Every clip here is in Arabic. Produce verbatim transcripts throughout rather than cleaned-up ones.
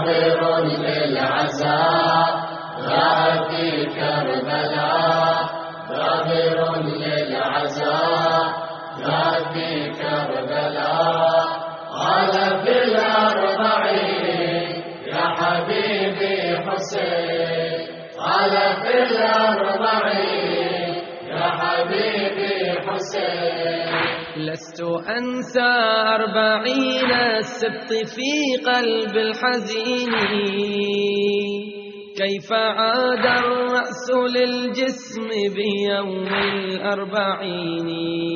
غابر للعزاء غاب في كربلاء، غابر للعزاء غاب في كربلاء. قال في الأربعين يا حبيبي حسين، قال في الأربعين يا حبيبي حسين. لست أنسى أربعين السبط في قلب الحزين، كيف عاد الرأس للجسم بيوم الأربعين.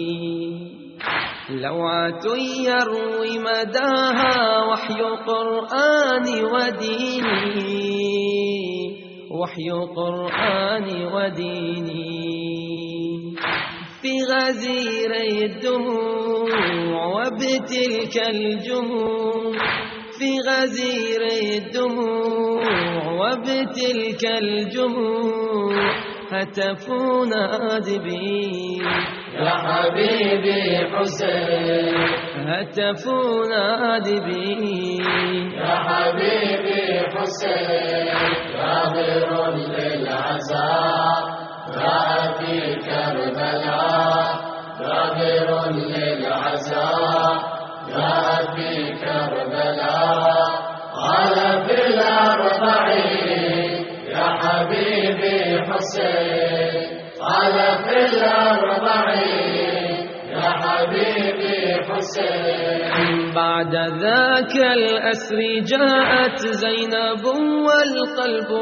لوعة يروي مداها وحي قرآن وديني، وحي قرآن وديني. في غزيري الدموع وبتلك الجموع، في غزيري الدموع وبتلك الجموع هتفوا نادبين يا حبيبي حسين، هتفوا نادبين يا حبيبي حسين. غابر للعزاء غاب في كربلاء، غابر للعزاء غاب في كربلاء. قال في الأربعين يا حبيبي حسين، قال في الأربعين يا حبيبي حسين. بعد ذاك الأسر جاءت زينب والقلب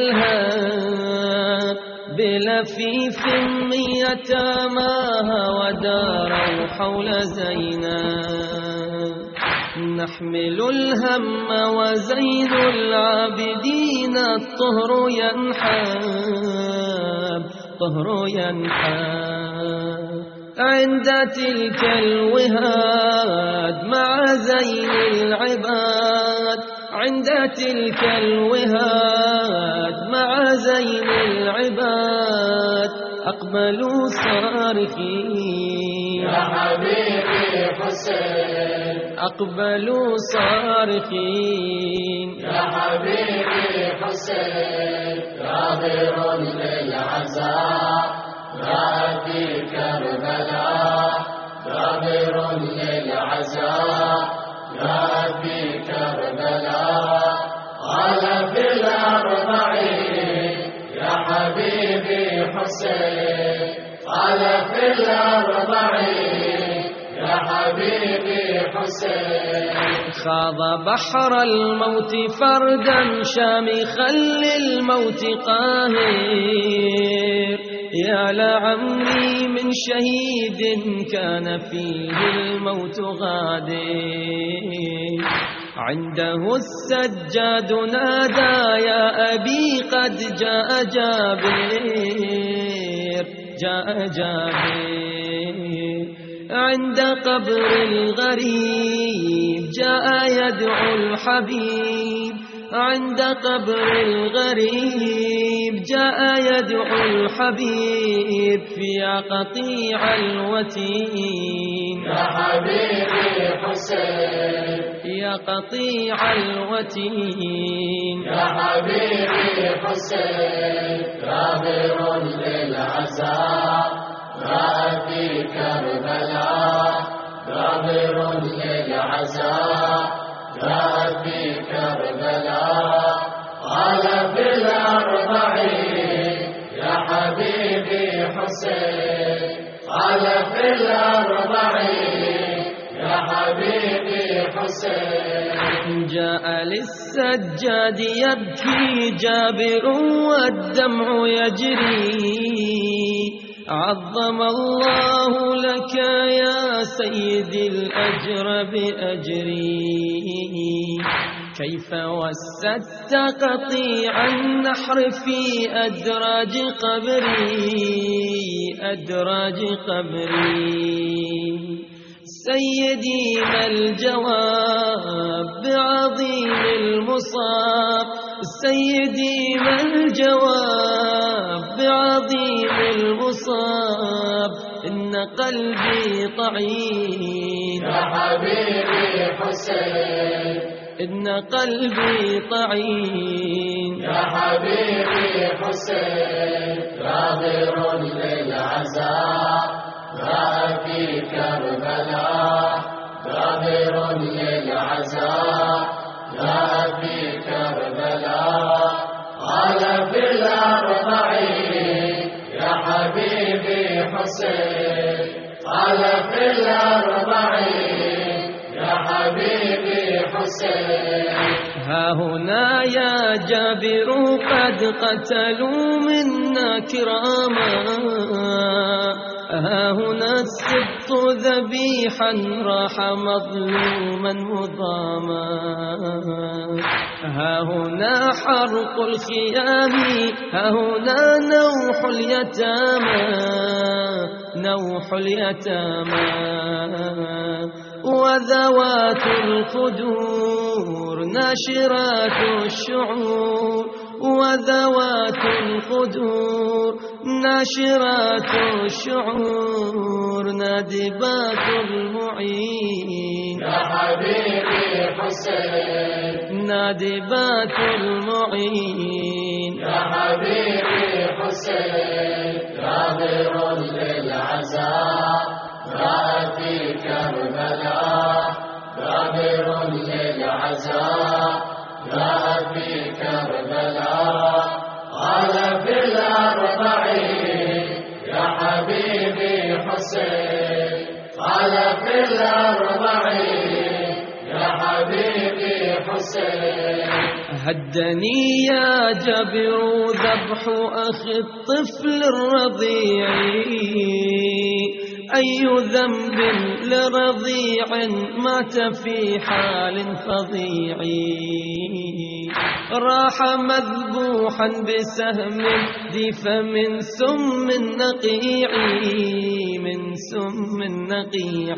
يلهب بلفيف من يتاماها وداروا حول زينب. نحمل الهم وزين العابدين الطهر ينحاب، طهر ينحاب عند تلك الوهاد مع زين العباد، عند تلك الوهاد مع زين العباد أقبلوا صارخين يا حبيبي حسين، أقبلوا صارخين يا حبيبي حسين. غابر للعزاء غاب في كربلاء، غابر للعزاء غاب في كربلاء. قال في الأربعين يا حبيبي حسين، قال في الأربعين يا حبيبي حسين. خاض بحر الموت فردا شامخا للموت قاهر. يا لعمري من شهيد كان فيه الموت غادر. عنده السجاد نادى يا أبي قد جاء جابر، جاء جابر. عند قبر الغريب جاء يدعو الحبيب، عند قبر الغريب جاء يدعو الحبيب. يا قطيع الوتين يا حبيبي حسين، يا قطيع الوتين يا حبيبي حسين. غابر للعزاء غاب في كربلاء، غابر للعزاء غاب في كربلاء. قال في الأربعين يا حبيبي حسين، قال في الأربعين يا حبيبي حسين. جاء للسجاد يبكي جابر والدمع يجري. عظم الله لك يا سيدي الأجر بأجري. كيف وسدت قطيع النحر في أدراج قبري، أدراج قبري. سيدي ما الجواب بعظيم المصاب، سيدي ما الجواب بعظيم المصاب. إن قلبي طعين يا حبيبي حسين، إن قلبي طعين. يا حبيبي حسين غابر للعزاء جاء في كربلاء، غابر للعزاء جاء في كربلاء. قال في الأربعين يا حبيبي حسين، قال في الأربعين يا حبيبي حسين. ها هنا يا جابر قد قتلوا منا كراما، ها هنا السبط ذبيحا راح مظلوما مضاما، ها هنا حرق الخيام، ها هنا نوح اليتامى، نوح اليتامى. وذوات الخدور ناشرات الشعور، وذوات الخدور ناشرات الشعور نادبات المعين. يا حبيبي حسين نادبات المعين. يا حبيبي حسين غابر للعزاء جاء في كربلاء، غابر للعزاء جاء في كربلاء. قال في الأربعين يا حبيبي حسين، قال في الأربعين يا حبيبي حسين. هدني يا جابر ذبح أخي الطفل الرضيع، أي ذنب لرضيع مات في حال فظيع. راح مذبوحا بسهم دف من سم النقيع، من سم النقيع.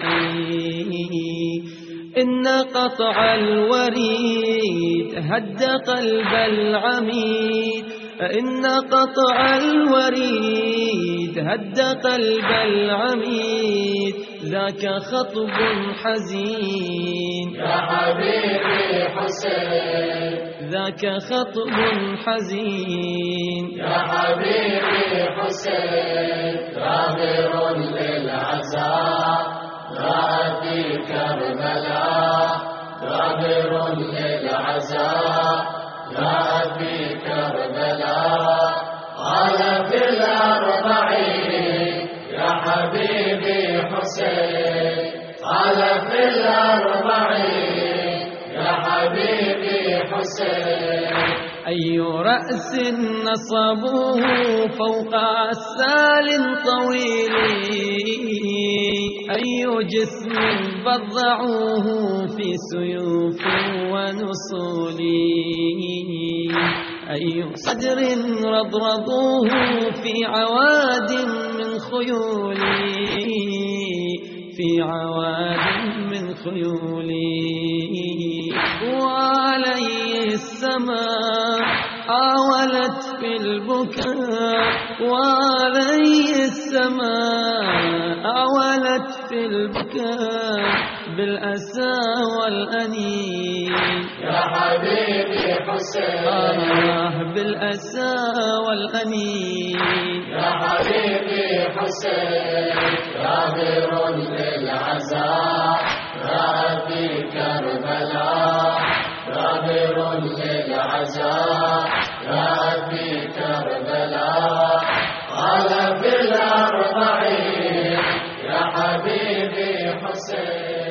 إن قطع الوريد هد قلب العميد، إن قطع الوريد هد قلب العميد. ذاك خطب حزين يا حبيبي حسين، ذاك خطب حزين. يا حبيبي حسين غابر للعزاء جاء في كربلاء، غابر للعزاء جاء في كربلاء. قال في الأربعين يا حبيبي حسين، قال في الأربعين يا حبيبي حسين. أي رأس نصبوه فوق عسال طويل، أي جسم بضعوه في سيوف ونصول، أي صدر رضرضوه في عواد من خيول، في عواد من خيول. وعليه السماء حاولت في البكاء، وعليه السماء حاولت في البكاء بالأسى والأنين. يا حبيبي حسين آه بالأسى والأنين. يا حبيبي حسين غابر للعزاء جاء في كربلاء، غابر للعزاء جاء في كربلاء. قال في الأربعين يا حبيبي حسين.